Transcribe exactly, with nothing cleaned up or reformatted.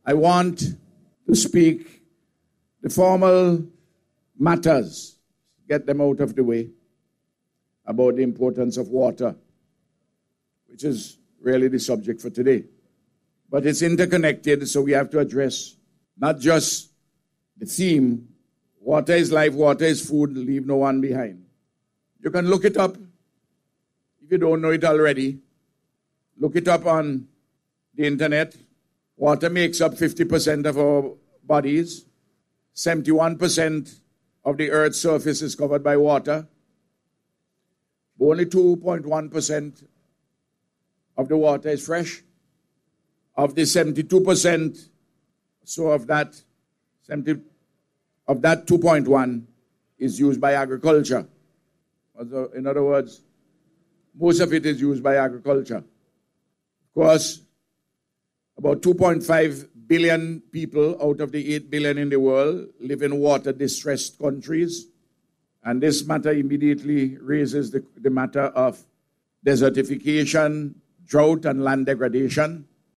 I want to speak the formal matters, get them out of the way, about the importance of water, which is really the subject for today. But it's interconnected, so we have to address not just the theme, water is life, water is food, leave no one behind. You can look it up if you don't know it already. Look it up on the internet. Water makes up fifty percent of our bodies. seventy-one percent of the earth's surface is covered by water. Only two point one percent of the water is fresh. Of the seventy-two percent, so of that, seventy, of that two point one is used by agriculture. In other words, most of it is used by agriculture. Of course, about two point five billion people out of the eight billion in the world live in water-distressed countries. And this matter immediately raises the, the matter of desertification, drought, and land degradation.